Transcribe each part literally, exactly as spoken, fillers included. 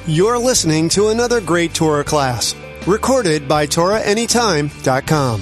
You're listening to another great Torah class, recorded by Torah Anytime dot com.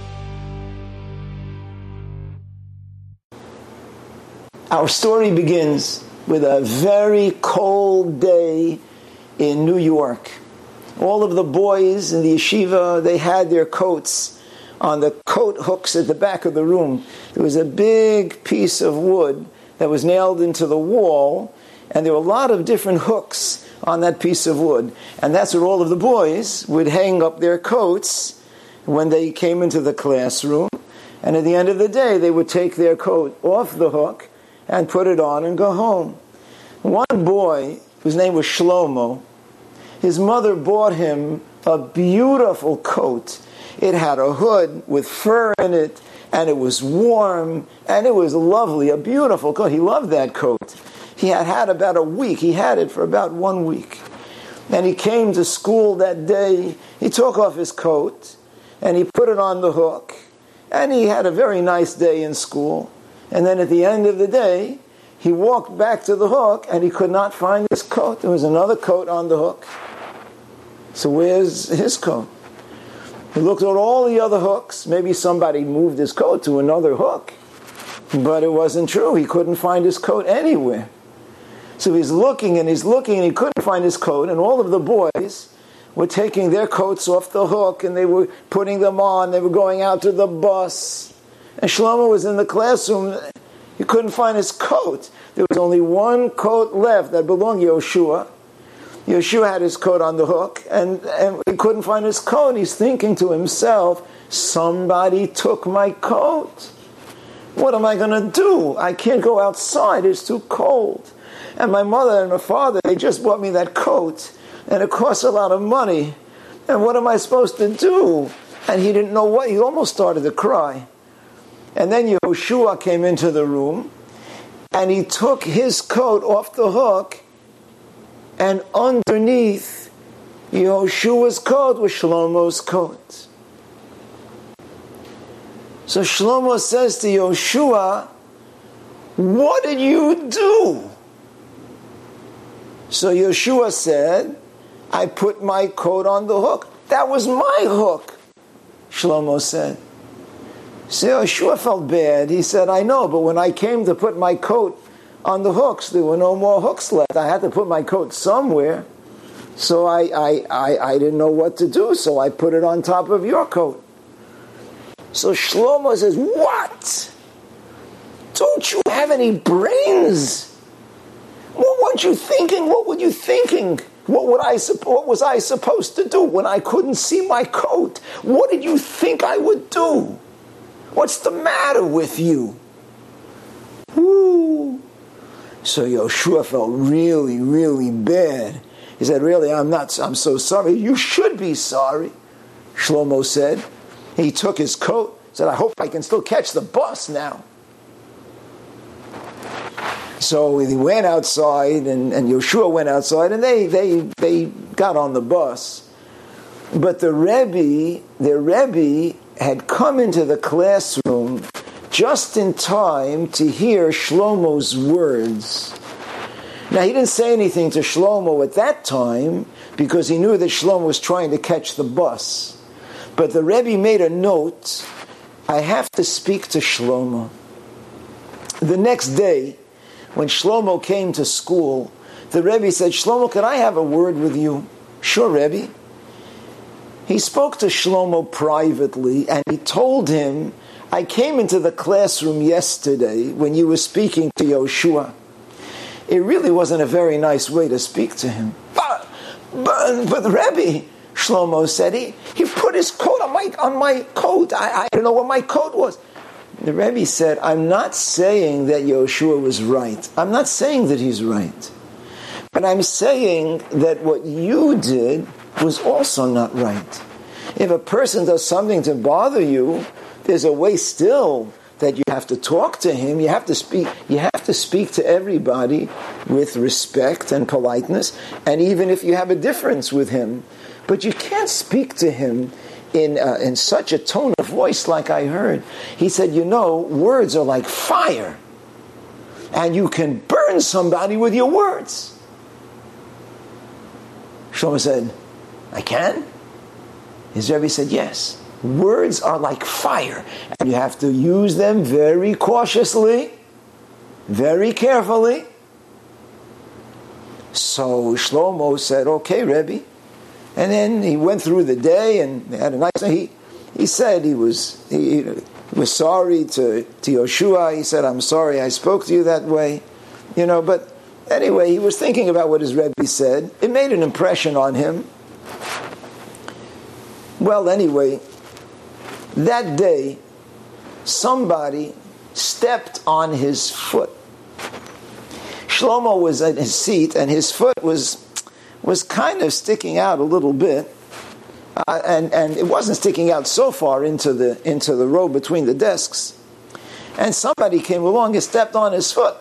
Our story begins with a very cold day in New York. All of the boys in the yeshiva, they had their coats on the coat hooks at the back of the room. There was a big piece of wood that was nailed into the wall, and there were a lot of different hooks on that piece of wood. And that's where all of the boys would hang up their coats when they came into the classroom. And at the end of the day, they would take their coat off the hook and put it on and go home. One boy, whose name was Shlomo, his mother bought him a beautiful coat. It had a hood with fur in it, and it was warm, and it was lovely, a beautiful coat. He loved that coat. He had had about a week. He had it for about one week. And he came to school that day. He took off his coat, and he put it on the hook. And he had a very nice day in school. And then at the end of the day, he walked back to the hook, and he could not find his coat. There was another coat on the hook. So where's his coat? He looked at all the other hooks. Maybe somebody moved his coat to another hook. But it wasn't true. He couldn't find his coat anywhere. So he's looking and he's looking and he couldn't find his coat, and all of the boys were taking their coats off the hook and they were putting them on. They were going out to the bus. And Shlomo was in the classroom. He couldn't find his coat. There was only one coat left that belonged to Yoshua. Yoshua had his coat on the hook, and, and he couldn't find his coat. He's thinking to himself, somebody took my coat. What am I going to do? I can't go outside. It's too cold. And my mother and my father, they just bought me that coat, and it costs a lot of money. And what am I supposed to do? And he didn't know what. He almost started to cry. And then Yehoshua came into the room, and he took his coat off the hook, and underneath Yehoshua's coat was Shlomo's coat. So Shlomo says to Yehoshua, what did you do? So Yehoshua said, I put my coat on the hook. That was my hook, Shlomo said. So Yehoshua felt bad. He said, I know, but when I came to put my coat on the hooks, there were no more hooks left. I had to put my coat somewhere. So I, I, I, I didn't know what to do, so I put it on top of your coat. So Shlomo says, what? Don't you have any brains? What weren't you thinking? What were you thinking? What would I? What was I supposed to do when I couldn't see my coat? What did you think I would do? What's the matter with you? Woo. So Yoshua felt really, really bad. He said, really, I'm not, I'm so sorry. You should be sorry, Shlomo said. He took his coat, said, I hope I can still catch the bus now. So he went outside, and, and Yoshua went outside, and they, they, they got on the bus. But the Rebbe, their Rebbe had come into the classroom just in time to hear Shlomo's words. Now, he didn't say anything to Shlomo at that time because he knew that Shlomo was trying to catch the bus. But the Rebbe made a note, I have to speak to Shlomo. The next day, when Shlomo came to school, the Rebbe said, Shlomo, can I have a word with you? Sure, Rebbe. He spoke to Shlomo privately, and he told him, I came into the classroom yesterday when you were speaking to Yoshua. It really wasn't a very nice way to speak to him. But, but, but Rebbe, Shlomo said, he, he put his coat on my, on my coat. I, I don't know what my coat was. The Rebbe said, I'm not saying that Yoshua was right. I'm not saying that he's right. But I'm saying that what you did was also not right. If a person does something to bother you, there's a way still that you have to talk to him. You have to speak. You have to speak to everybody with respect and politeness. And even if you have a difference with him, but you can't speak to him in uh, in such a tone of voice like I heard. He said, you know, words are like fire, and you can burn somebody with your words. Shlomo said, I can? His Rebbe said, yes. Words are like fire, and you have to use them very cautiously, very carefully. So Shlomo said, okay, Rebbe. And then he went through the day and had a nice day. He, he said he was he, he was sorry to, to Yoshua. He said, I'm sorry I spoke to you that way. You know, but anyway, he was thinking about what his Rebbe said. It made an impression on him. Well, anyway, that day, somebody stepped on his foot. Shlomo was at his seat, and his foot was was kind of sticking out a little bit, uh, and and it wasn't sticking out so far into the into the row between the desks. And somebody came along and stepped on his foot.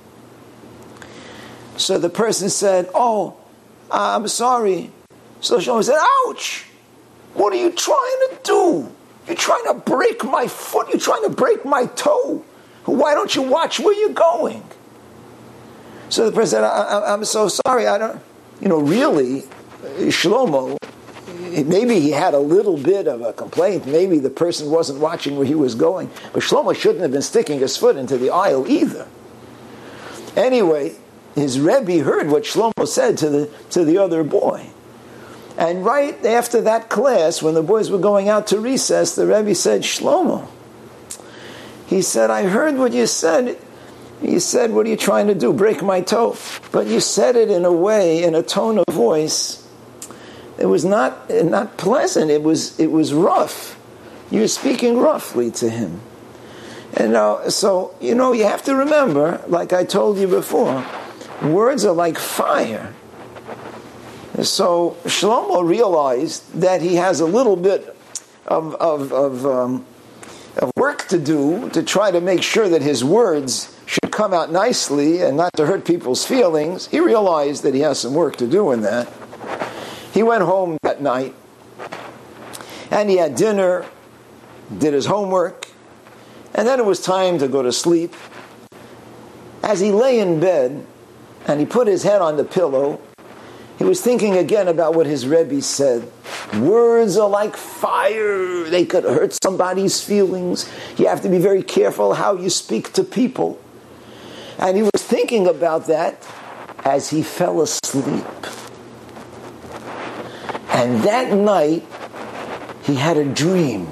So the person said, "Oh, I'm sorry." So Shlomo said, "Ouch! What are you trying to do? You're trying to break my foot. You're trying to break my toe. Why don't you watch where you're going?" So the person said, I, I, I'm so sorry. I don't, you know, really, Shlomo, maybe he had a little bit of a complaint. Maybe the person wasn't watching where he was going. But Shlomo shouldn't have been sticking his foot into the aisle either. Anyway, his Rebbe heard what Shlomo said to the to the other boy. And right after that class, when the boys were going out to recess, the Rebbe said, Shlomo, he said, I heard what you said. You said, what are you trying to do? Break my toe. But you said it in a way, in a tone of voice, it was not not pleasant. It was it was rough. You were speaking roughly to him. And now, so, you know, you have to remember, like I told you before, words are like fire. So Shlomo realized that he has a little bit of of of, um, of work to do to try to make sure that his words should come out nicely and not to hurt people's feelings. He realized that he has some work to do in that. He went home that night and he had dinner, did his homework, and then it was time to go to sleep. As he lay in bed and he put his head on the pillow, he was thinking again about what his Rebbe said. Words are like fire. They could hurt somebody's feelings. You have to be very careful how you speak to people. And he was thinking about that as he fell asleep. And that night, he had a dream.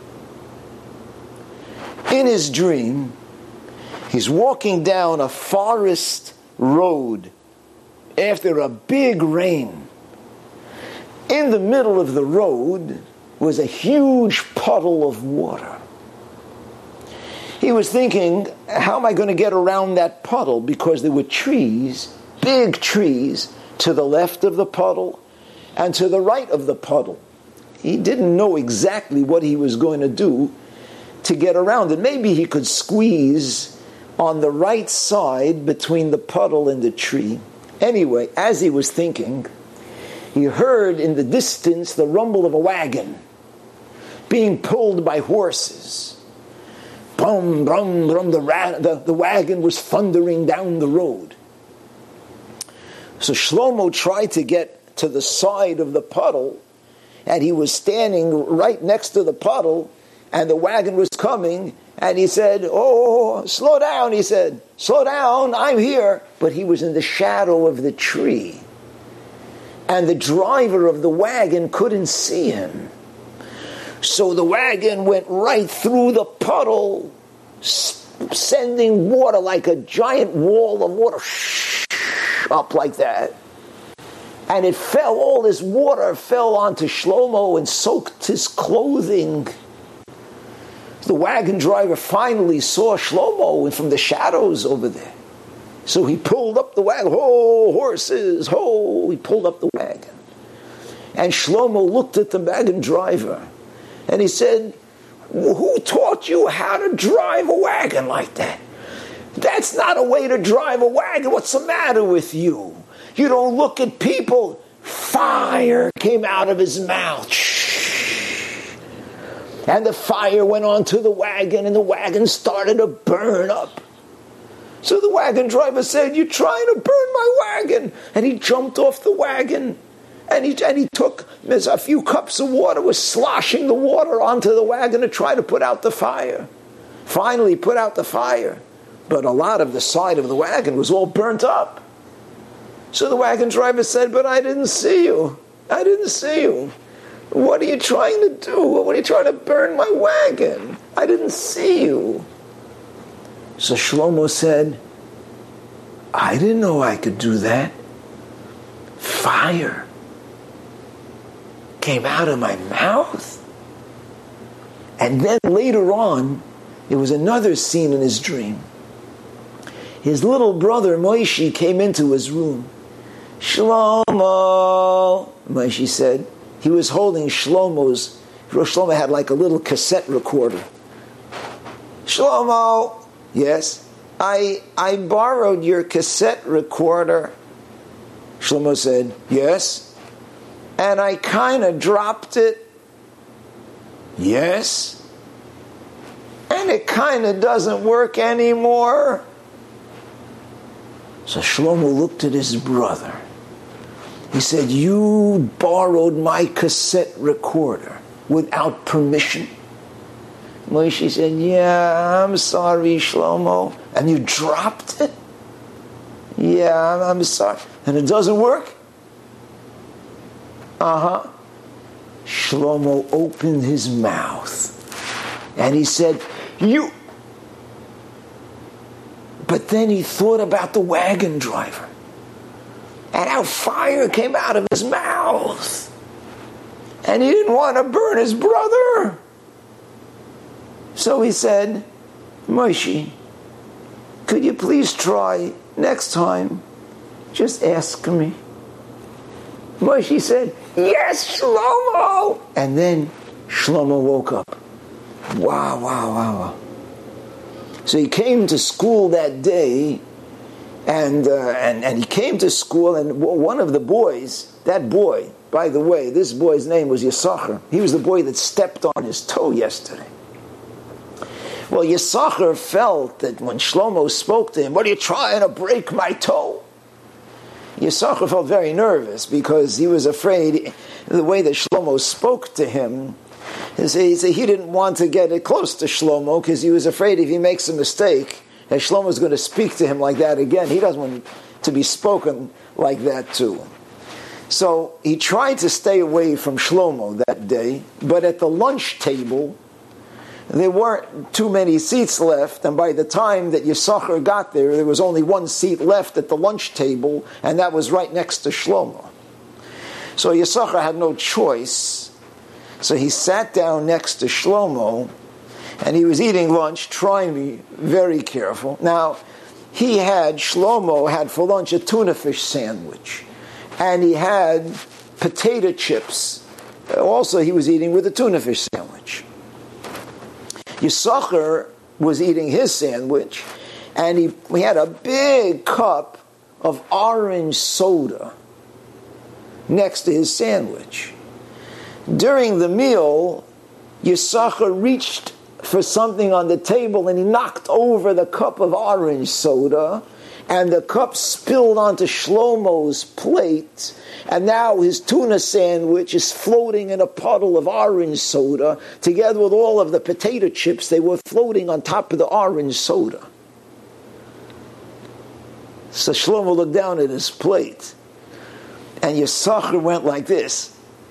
In his dream, he's walking down a forest road after a big rain. In the middle of the road was a huge puddle of water. He was thinking, how am I going to get around that puddle? Because there were trees, big trees, to the left of the puddle and to the right of the puddle. He didn't know exactly what he was going to do to get around it. Maybe he could squeeze on the right side between the puddle and the tree. Anyway, as he was thinking, he heard in the distance the rumble of a wagon being pulled by horses. Brum, brum, brum, the, ra- the, the wagon was thundering down the road. So Shlomo tried to get to the side of the puddle, and he was standing right next to the puddle, and the wagon was coming, and he said, oh, slow down, he said, slow down, I'm here. But he was in the shadow of the tree, and the driver of the wagon couldn't see him. So the wagon went right through the puddle, sending water like a giant wall of water up like that. And it fell, all this water fell onto Shlomo and soaked his clothing. The wagon driver finally saw Shlomo from the shadows over there. So he pulled up the wagon. Ho, horses, ho! He pulled up the wagon. And Shlomo looked at the wagon driver. And he said, who taught you how to drive a wagon like that? That's not a way to drive a wagon. What's the matter with you? You don't look at people. Fire came out of his mouth. And the fire went onto the wagon, and the wagon started to burn up. So the wagon driver said, you're trying to burn my wagon. And he jumped off the wagon. And he, and he took a few cups of water, was sloshing the water onto the wagon to try to put out the fire. Finally put out the fire. But a lot of the side of the wagon was all burnt up. So the wagon driver said, but I didn't see you. I didn't see you. What are you trying to do? What are you trying to burn my wagon? I didn't see you. So Shlomo said, I didn't know I could do that. Fire came out of my mouth. And then later on, there was another scene in his dream. His little brother Moshe came into his room. Shlomo, Moshe said. He was holding Shlomo's, Shlomo had like a little cassette recorder. Shlomo, yes, I I borrowed your cassette recorder. Shlomo said, yes. And I kind of dropped it. Yes. And it kind of doesn't work anymore. So Shlomo looked at his brother. He said, you borrowed my cassette recorder without permission. Moshe said, yeah, I'm sorry, Shlomo. And you dropped it? Yeah, I'm, I'm sorry. And it doesn't work? Uh-huh. Shlomo opened his mouth and he said, you... But then he thought about the wagon driver and how fire came out of his mouth. And he didn't want to burn his brother. So he said, Moshe, could you please try next time? Just ask me. Moshe said, yes, Shlomo. And then Shlomo woke up. Wow, wow, wow, wow. So he came to school that day, and, uh, and and he came to school, and one of the boys, that boy, by the way, this boy's name was Yisachar. He was the boy that stepped on his toe yesterday. Well, Yisachar felt that when Shlomo spoke to him, what are you trying to break my toe? Yisachar felt very nervous because he was afraid the way that Shlomo spoke to him. He said he didn't want to get it close to Shlomo because he was afraid if he makes a mistake, that Shlomo's going to speak to him like that again. He doesn't want to be spoken like that too. So he tried to stay away from Shlomo that day, but at the lunch table, there weren't too many seats left, and by the time that Yisachar got there, there was only one seat left at the lunch table, and that was right next to Shlomo. So Yisachar had no choice. So he sat down next to Shlomo, and he was eating lunch, trying to be very careful. Now, he had, Shlomo had for lunch a tuna fish sandwich, and he had potato chips. Also, he was eating with a tuna fish sandwich. Yisachar was eating his sandwich, and he, he had a big cup of orange soda next to his sandwich. During the meal, Yisachar reached for something on the table and he knocked over the cup of orange soda, and the cup spilled onto Shlomo's plate, and now his tuna sandwich is floating in a puddle of orange soda together with all of the potato chips. They were floating on top of the orange soda. So Shlomo looked down at his plate, and Yisachar went like this,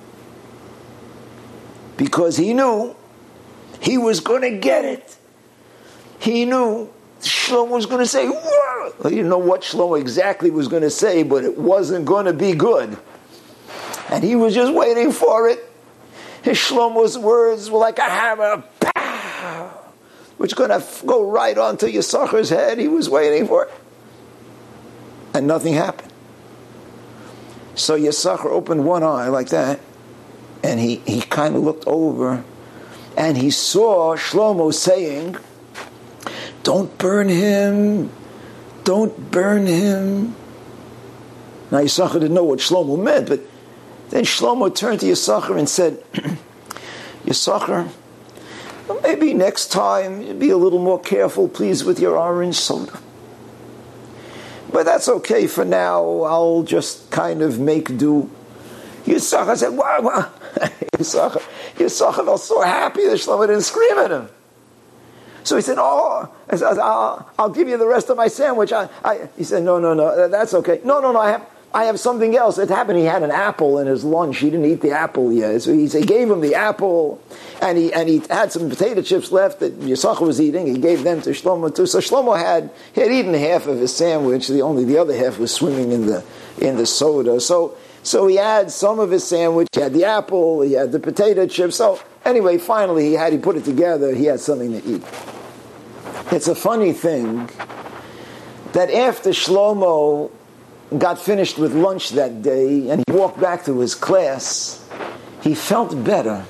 because he knew he was going to get it. He knew Shlomo was going to say, whoa! He didn't know what Shlomo exactly was going to say, but it wasn't going to be good. And he was just waiting for it. His Shlomo's words were like a hammer, pow, which was going to go right onto Yisachar's head. He was waiting for it. And nothing happened. So Yisachar opened one eye like that, and he, he kind of looked over, and he saw Shlomo saying, don't burn him, don't burn him. Now Yisachar didn't know what Shlomo meant, but then Shlomo turned to Yisachar and said, Yisachar, maybe next time be a little more careful, please, with your orange soda. But that's okay for now. I'll just kind of make do. Yisachar said, wow, wow. Yisachar, Yisachar felt so happy that Shlomo didn't scream at him. So he said, oh, I said, I'll, I'll give you the rest of my sandwich. I, I, he said, no, no, no, that's okay. No, no, no, I have, I have something else. It happened he had an apple in his lunch. He didn't eat the apple yet. So he, he gave him the apple, and he and he had some potato chips left that Yisachar was eating. He gave them to Shlomo too. So Shlomo had he had eaten half of his sandwich. The only the other half was swimming in the in the soda. So so he had some of his sandwich. He had the apple. He had the potato chips. So anyway, finally he had he put it together. He had something to eat. It's a funny thing that after Shlomo got finished with lunch that day and he walked back to his class, he felt better.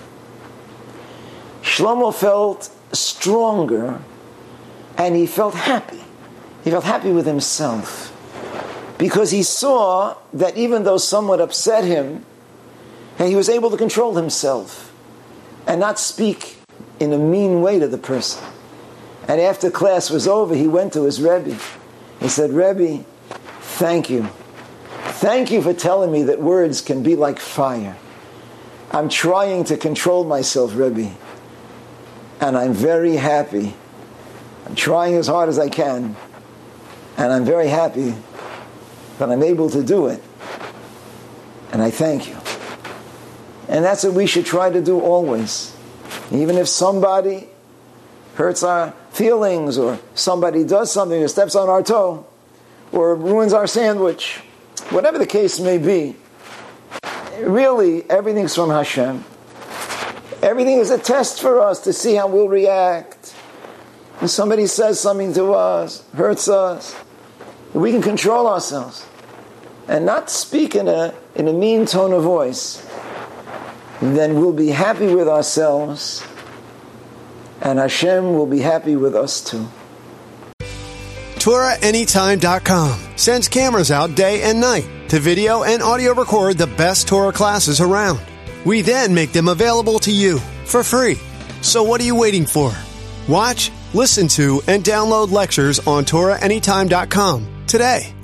Shlomo felt stronger and he felt happy. He felt happy with himself because he saw that even though someone upset him, he was able to control himself and not speak in a mean way to the person. And after class was over, he went to his Rebbe. He said, Rebbe, thank you. Thank you for telling me that words can be like fire. I'm trying to control myself, Rebbe. And I'm very happy. I'm trying as hard as I can. And I'm very happy that I'm able to do it. And I thank you. And that's what we should try to do always. Even if somebody hurts our feelings, or somebody does something or steps on our toe, or ruins our sandwich, whatever the case may be, really everything's from Hashem. Everything is a test for us to see how we'll react. When somebody says something to us, hurts us, we can control ourselves and not speak in a, in a mean tone of voice. Then we'll be happy with ourselves, and Hashem will be happy with us too. Torah Anytime dot com sends cameras out day and night to video and audio record the best Torah classes around. We then make them available to you for free. So what are you waiting for? Watch, listen to, and download lectures on Torah Anytime dot com today.